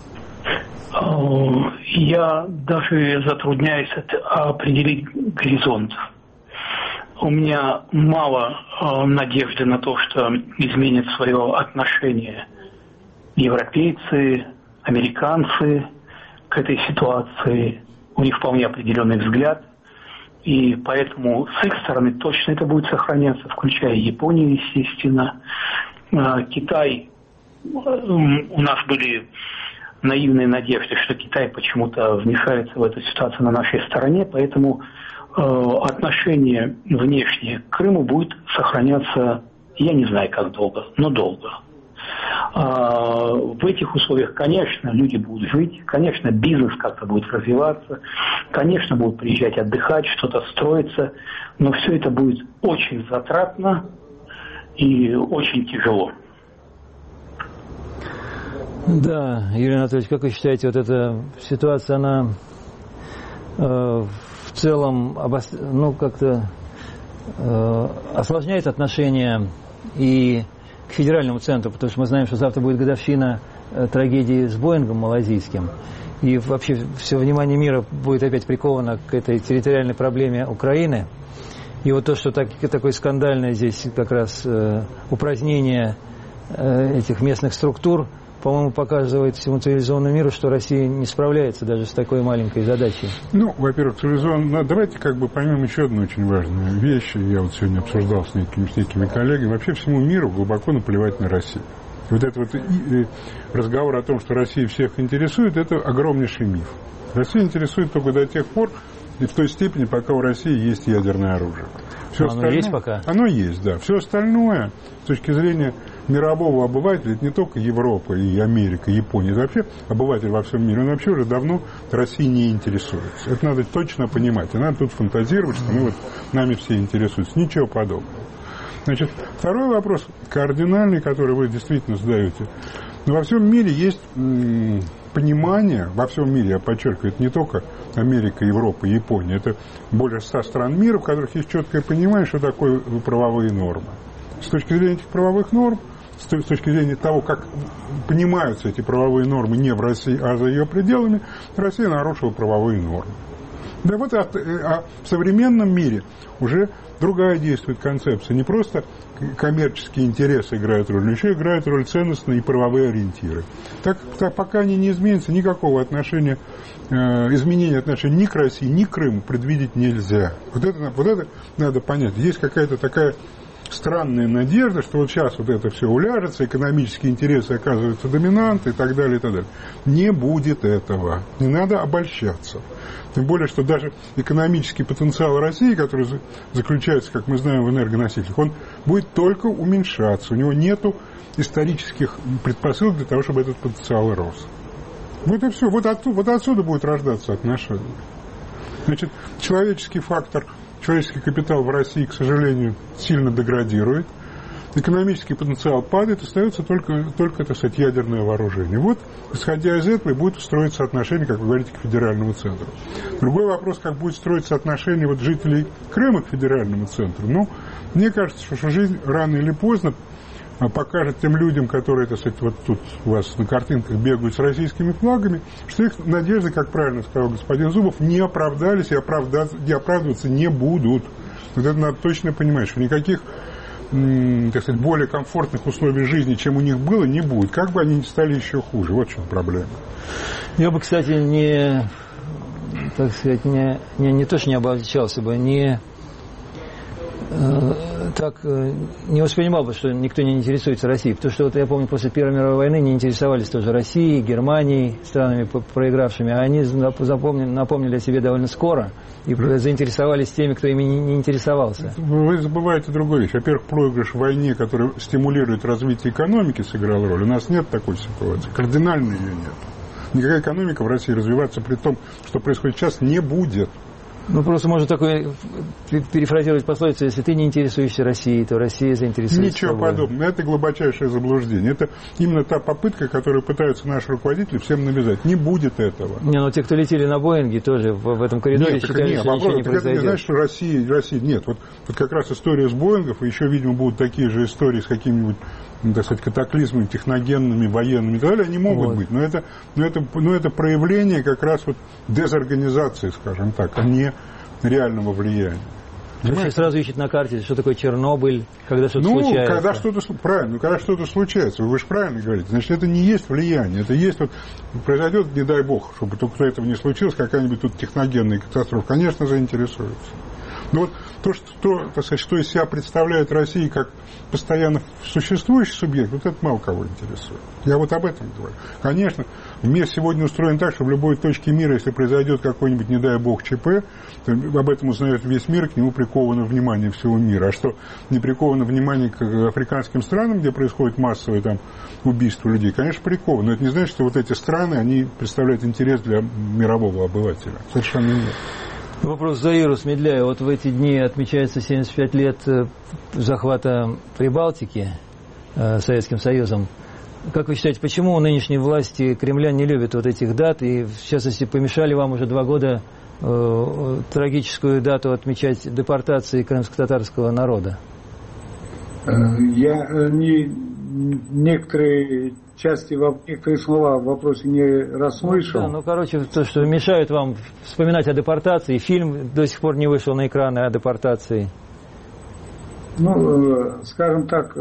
Я даже затрудняюсь определить горизонт. У меня мало надежды на то, что изменит свое отношение европейцы, американцы к этой ситуации. У них вполне определенный взгляд. И поэтому с их стороны точно это будет сохраняться, включая Японию, естественно. Китай, у нас были наивные надежды, что Китай почему-то вмешается в эту ситуацию на нашей стороне, поэтому отношение внешнее к Крыму будет сохраняться, я не знаю как долго, но долго. В этих условиях, конечно, люди будут жить, конечно, бизнес как-то будет развиваться, конечно, будут приезжать отдыхать, что-то строиться, но все это будет очень затратно и очень тяжело. Да, Юрий Анатольевич, как вы считаете, вот эта ситуация, она в целом как-то осложняет отношения и к федеральному центру, потому что мы знаем, что завтра будет годовщина трагедии с Боингом малазийским, и вообще все внимание мира будет опять приковано к этой территориальной проблеме Украины. И вот то, что такое скандальное здесь как раз упразднение этих местных структур, по-моему, показывает всему цивилизованному миру, что Россия не справляется даже с такой маленькой задачей. Во-первых, цивилизованно. Давайте поймем еще одну очень важную вещь. Я вот сегодня обсуждал с некими коллегами. Вообще всему миру глубоко наплевать на Россию. Вот этот разговор о том, что Россия всех интересует, это огромнейший миф. Россия интересует только до тех пор, и в той степени, пока у России есть ядерное оружие. Оно есть пока? Оно есть, да. Все остальное, с точки зрения мирового обывателя, это не только Европа и Америка, и Япония, это вообще обыватель во всем мире, он вообще уже давно Россией не интересуется. Это надо точно понимать. И надо тут фантазировать, что нами все интересуются. Ничего подобного. Значит, второй вопрос, кардинальный, который вы действительно задаете. Во всем мире есть понимание, во всем мире, я подчеркиваю, это не только Америка, Европа, Япония, это более 100 стран мира, в которых есть четкое понимание, что такое правовые нормы. С точки зрения этих правовых норм, с точки зрения того, как понимаются эти правовые нормы не в России, а за ее пределами, Россия нарушила правовые нормы. Да вот в современном мире уже другая действует концепция. Не просто коммерческие интересы играют роль, но еще играют роль ценностные и правовые ориентиры. Так пока они не изменятся, никакого изменения отношений ни к России, ни к Крыму предвидеть нельзя. Вот это надо понять. Есть какая-то такая странная надежда, что вот сейчас вот это все уляжется, экономические интересы оказываются доминантой и так далее, и так далее. Не будет этого. Не надо обольщаться. Тем более, что даже экономический потенциал России, который заключается, как мы знаем, в энергоносителях, он будет только уменьшаться. У него нету исторических предпосылок для того, чтобы этот потенциал рос. Вот и все. Вот отсюда будет рождаться отношения. Значит, человеческий фактор, человеческий капитал в России, к сожалению, сильно деградирует. Экономический потенциал падает, остается только так сказать, ядерное вооружение. Вот, исходя из этого, и будет строиться отношение, как вы говорите, к федеральному центру. Другой вопрос, как будет строиться отношение вот жителей Крыма к федеральному центру. Ну, мне кажется, что жизнь рано или поздно покажет тем людям, которые, так сказать, вот тут у вас на картинках бегают с российскими флагами, что их надежды, как правильно сказал господин Зубов, не оправдались и оправдываться не будут. Вот это надо точно понимать, что никаких, так сказать, более комфортных условий жизни, чем у них было, не будет. Как бы они ни стали еще хуже. Вот в чем проблема. Я бы, кстати, не то, что не обольщался бы, не воспринимал бы, что никто не интересуется Россией. Потому что вот я помню, после Первой мировой войны не интересовались тоже Россией, Германией, странами проигравшими, а они напомнили о себе довольно скоро и заинтересовались теми, кто ими не интересовался. Вы забываете другую вещь. Во-первых, проигрыш в войне, который стимулирует развитие экономики, сыграл роль. У нас нет такой ситуации. Кардинально ее нет. Никакая экономика в России развиваться при том, что происходит сейчас, не будет. Ну, просто можно такое перефразировать пословицу: если ты не интересуешься Россией, то Россия заинтересуется Ничего тобой. подобного. Это глубочайшее заблуждение. Это именно та попытка, которую пытаются наши руководители всем навязать. Не будет этого. Не, ну те, кто летели на Боинге, тоже в этом коридоре считали, что ничего не произойдет. Это не значит, что Россия нет. Вот как раз история с Боингов, и еще, видимо, будут такие же истории с какими-нибудь, так сказать, катаклизмами техногенными, военными и так далее, они могут быть. Но это проявление как раз вот дезорганизации, скажем так, а не реального влияния. Понимаете, сразу ищет на карте, что такое Чернобыль, когда что-то случается. Когда что-то случается, вы же правильно говорите, значит, это не есть влияние, это есть вот, произойдет, не дай бог, чтобы только этого не случилось, какая-нибудь тут техногенная катастрофа, конечно, заинтересуется. Но вот так сказать, что из себя представляет Россия как постоянно существующий субъект, вот это мало кого интересует. Я вот об этом говорю. Конечно, мир сегодня устроен так, что в любой точке мира, если произойдет какой-нибудь, не дай бог, ЧП, то об этом узнает весь мир, к нему приковано внимание всего мира. А что не приковано внимание к африканским странам, где происходит массовое там убийство людей, конечно, приковано. Но это не значит, что вот эти страны, они представляют интерес для мирового обывателя. Совершенно нет. Вопрос Заиру Смедляю. Вот в эти дни отмечается 75 лет захвата Прибалтики Советским Союзом. Как вы считаете, почему нынешние власти Кремля не любят вот этих дат? И, в частности, помешали вам уже 2 года трагическую дату отмечать депортации крымско-татарского народа? Я некоторые слова в вопросе не расслышал. То, что мешают вам вспоминать о депортации, фильм до сих пор не вышел на экраны о депортации. Скажем так,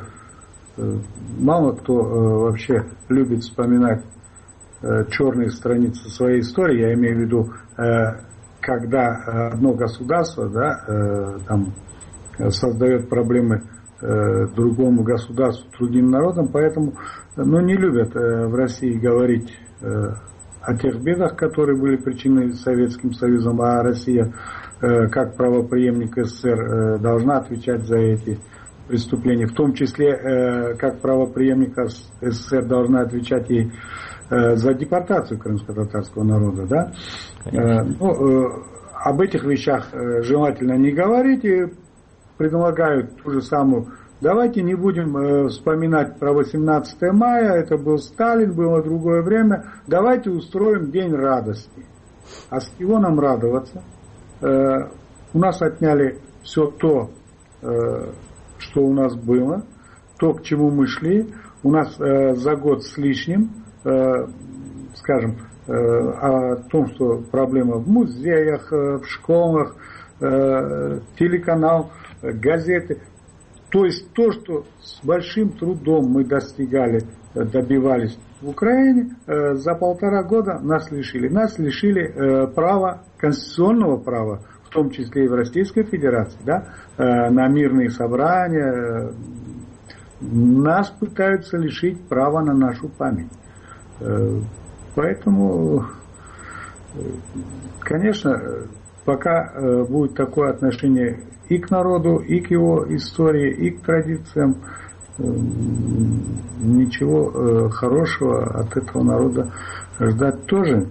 мало кто вообще любит вспоминать черные страницы своей истории. Я имею в виду, когда одно государство, там создает проблемы другому государству, другим народам, поэтому не любят в России говорить о тех бедах, которые были причинены Советским Союзом, а Россия, как правопреемник СССР, должна отвечать за эти преступления, в том числе, как правопреемник СССР должна отвечать и за депортацию крымско-татарского народа, да? Об этих вещах желательно не говорить, и предлагают ту же самую. Давайте не будем вспоминать про 18 мая, это был Сталин, было другое время. Давайте устроим день радости. А с чего нам радоваться? У нас отняли все то, что у нас было, то, к чему мы шли. У нас за год с лишним, скажем, о том, что проблема в музеях, в школах, телеканал, газеты. То есть то, что с большим трудом мы добивались в Украине, за 1,5 года нас лишили. Нас лишили права, конституционного права, в том числе и в Российской Федерации, да, на мирные собрания, нас пытаются лишить права на нашу память. Поэтому, конечно, пока будет такое отношение и к народу, и к его истории, и к традициям, ничего хорошего от этого народа ждать тоже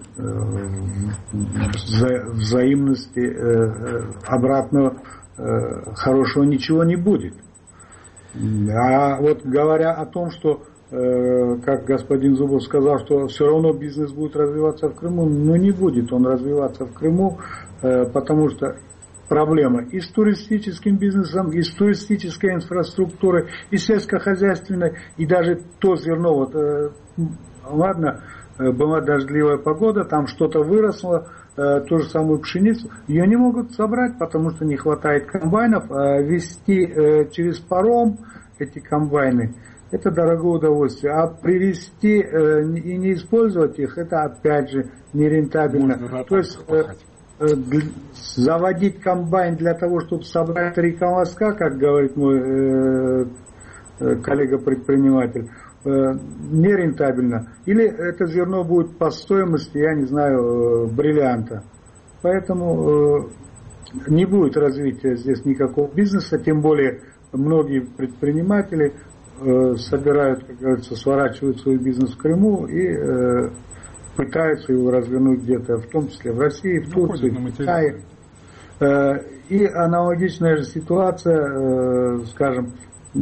взаимности обратного хорошего ничего не будет. А вот говоря о том, что, как господин Зубов сказал, что все равно бизнес будет развиваться в Крыму, но не будет он развиваться в Крыму, потому что проблема и с туристическим бизнесом, и с туристической инфраструктурой, и сельскохозяйственной, и даже то зерно, вот, ладно, была дождливая погода, там что-то выросло, ту же самую пшеницу, ее не могут собрать, потому что не хватает комбайнов, везти через паром эти комбайны, это дорогое удовольствие, а привезти и не использовать их, это опять же нерентабельно. То есть заводить комбайн для того, чтобы собрать 3 колоска, как говорит мой коллега-предприниматель, нерентабельно. Или это зерно будет по стоимости, я не знаю, бриллианта. Поэтому не будет развития здесь никакого бизнеса, тем более многие предприниматели собирают, как говорится, сворачивают свой бизнес в Крыму и пытаются его развернуть где-то, в том числе в России, в Турции, в Китае. И аналогичная же ситуация, скажем,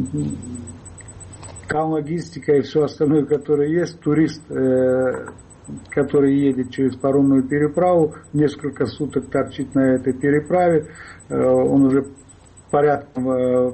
логистика и все остальное, которое есть, турист, который едет через паромную переправу, несколько суток торчит на этой переправе, он уже порядком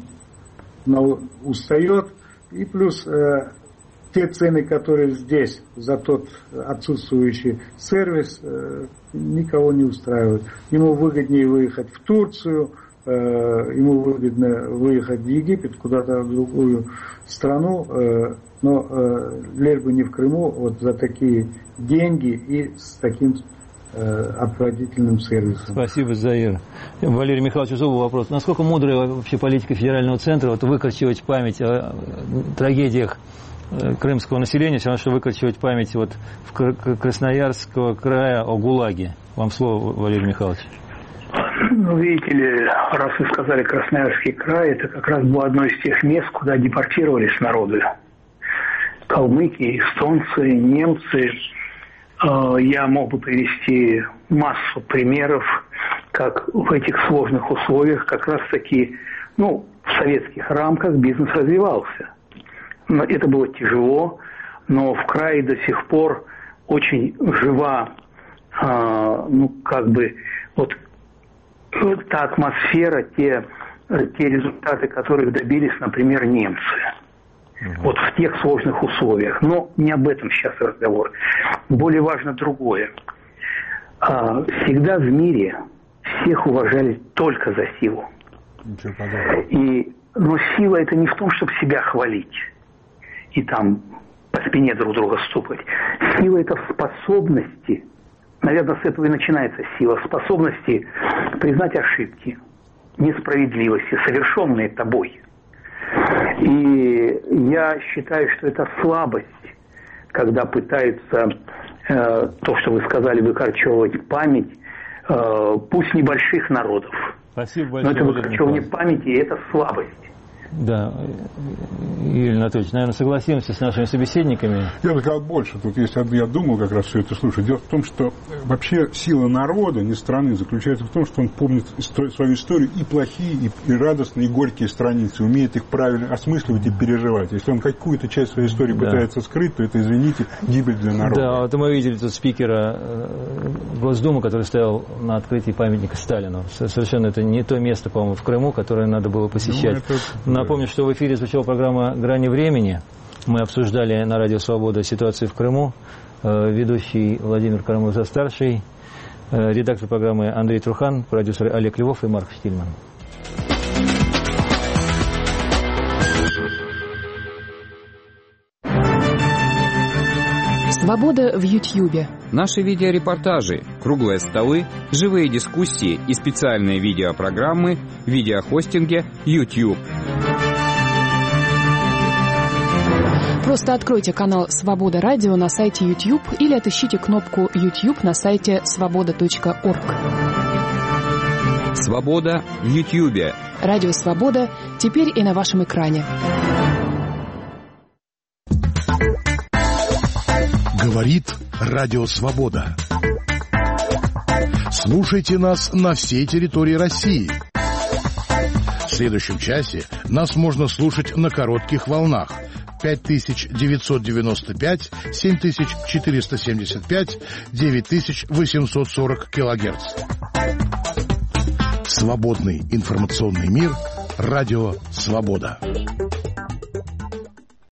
устает, и плюс те цены, которые здесь за тот отсутствующий сервис, никого не устраивают. Ему выгоднее выехать в Турцию, ему выгодно выехать в Египет, куда-то в другую страну, но лишь бы не в Крыму, вот за такие деньги и с таким отвратительным сервисом. Спасибо, Заир. Валерий Михайлович Зубов вопрос. Насколько мудрая вообще политика федерального центра вот выкорчевать память о трагедиях крымского населения, все равно, что выкорчевать память вот в Красноярского края о ГУЛАГе? Вам слово, Валерий Михайлович. Ну, видите ли, раз вы сказали Красноярский край, это как раз было одно из тех мест, куда депортировались народы. Калмыки, эстонцы, немцы. Я мог бы привести массу примеров, как в этих сложных условиях как раз-таки, в советских рамках бизнес развивался. Но это было тяжело, но в крае до сих пор очень жива, та атмосфера, те результаты, которых добились, например, немцы. Вот в тех сложных условиях. Но не об этом сейчас разговор. Более важно другое. Всегда в мире всех уважали только за силу. Но сила это не в том, чтобы себя хвалить и там по спине друг друга стукать. Сила это в способности, наверное, с этого и начинается сила, способности признать ошибки, несправедливости, совершенные тобой. И я считаю, что это слабость, когда пытаются, то, что вы сказали, выкорчевывать память, пусть небольших народов. Спасибо большое. Но это выкорчевывание памяти, и это слабость. Да, Юрий Анатольевич, наверное, согласимся с нашими собеседниками. Я бы сказал больше. Тут есть, я думал как раз все это слушать. Дело в том, что вообще сила народа, не страны, заключается в том, что он помнит свою историю и плохие, и радостные, и горькие страницы, умеет их правильно осмысливать и переживать. Если он какую-то часть своей истории пытается скрыть, то это, извините, гибель для народа. Да, вот мы видели тут спикера Госдумы, который стоял на открытии памятника Сталину. Совершенно это не то место, по-моему, в Крыму, которое надо было посещать. Напомню, что в эфире звучала программа «Грани времени». Мы обсуждали на Радио Свобода ситуацию в Крыму. Ведущий Владимир Карамурза-старший, редактор программы Андрей Трухан, продюсеры Олег Львов и Марк Штильман. Свобода в Ютьюбе. Наши видеорепортажи, круглые столы, живые дискуссии и специальные видеопрограммы в видеохостинге YouTube. Просто откройте канал «Свобода Радио» на сайте YouTube или отыщите кнопку YouTube на сайте svoboda.org. Свобода в YouTube. Радио «Свобода» теперь и на вашем экране. Говорит Радио Свобода. Слушайте нас на всей территории России. В следующем часе нас можно слушать на коротких волнах 5995, 7475, 9840 килогерц. Свободный информационный мир. Радио Свобода.